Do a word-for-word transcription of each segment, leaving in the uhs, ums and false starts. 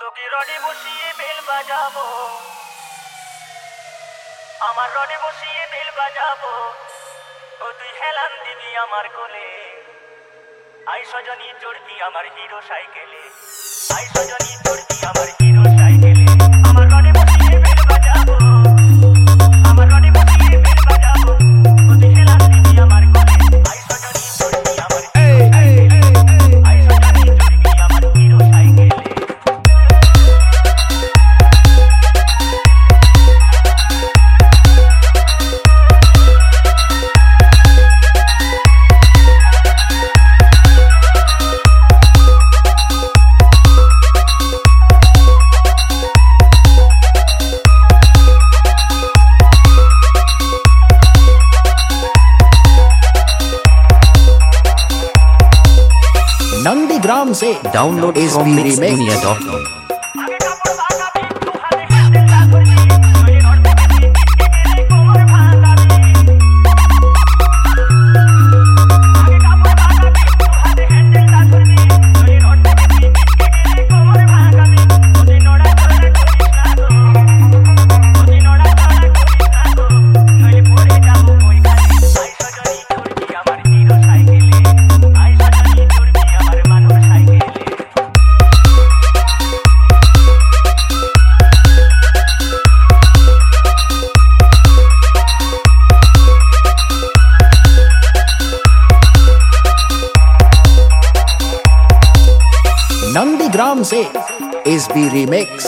তোকে রডে বসিয়ে বেল বাজাবো, আমার রডে বসিয়ে বেল বাজাবো, ও তুই হেলান দিবি আমার কোলে। আই সজনী চড়বি আমার হিরো সাইকেলে, আই সজনী চড়বি আমার হিরো সাইকেলে। আমার রডে বসিয়ে বেল বাজাবো, আমার রডে বসিয়ে বেল বাজাবো, ও তুই হেলান দিবি আমার কোলে। আই সজনী চড়বি আমার হিরো সাইকেলে, আই সজনী চড়বি আমার হিরো সাইকেলে। नंदीग्राम से download S B remix dot com. Nandigram से एस बी रिमिक्स।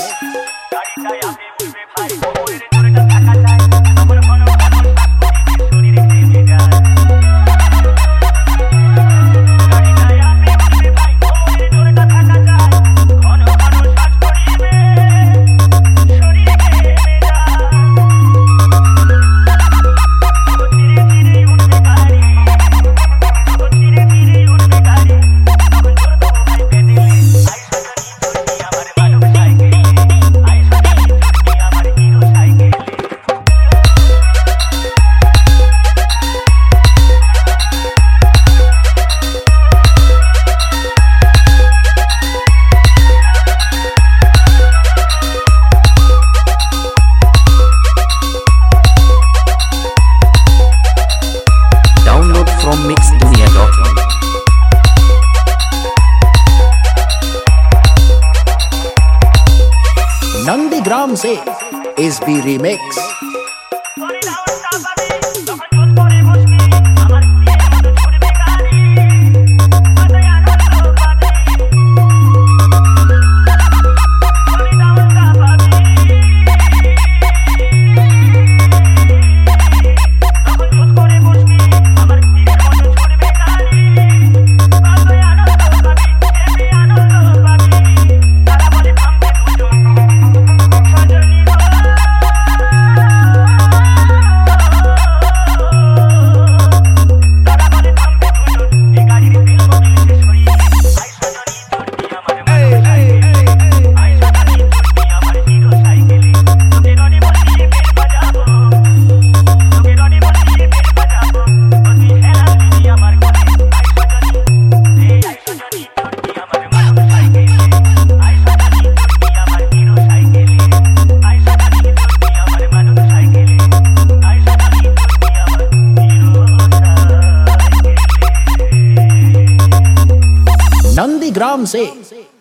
नंदीग्राम से एस बी रिमिक्स। नंदीग्राम से